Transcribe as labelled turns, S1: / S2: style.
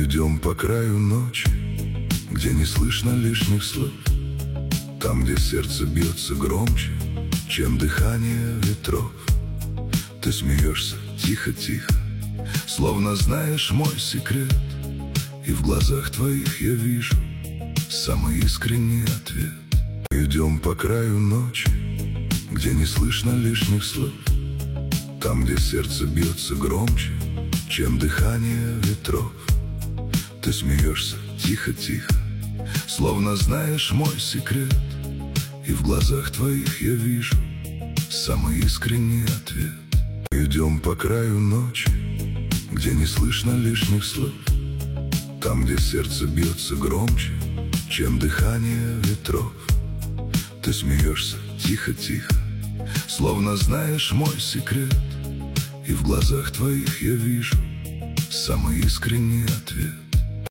S1: Идем по краю ночи, где не слышно лишних слов, там, где сердце бьется громче, чем дыхание ветров. Ты смеешься тихо-тихо, словно знаешь мой секрет, и в глазах твоих я вижу самый искренний ответ. Идем по краю ночи, где не слышно лишних слов, там, где сердце бьется громче, чем дыхание ветров. Ты смеешься тихо-тихо, словно знаешь мой секрет, и в глазах твоих я вижу самый искренний ответ. Идем по краю ночи, где не слышно лишних слов, там, где сердце бьется громче, чем дыхание ветров. Ты смеешься тихо-тихо, словно знаешь мой секрет, и в глазах твоих я вижу самый искренний ответ.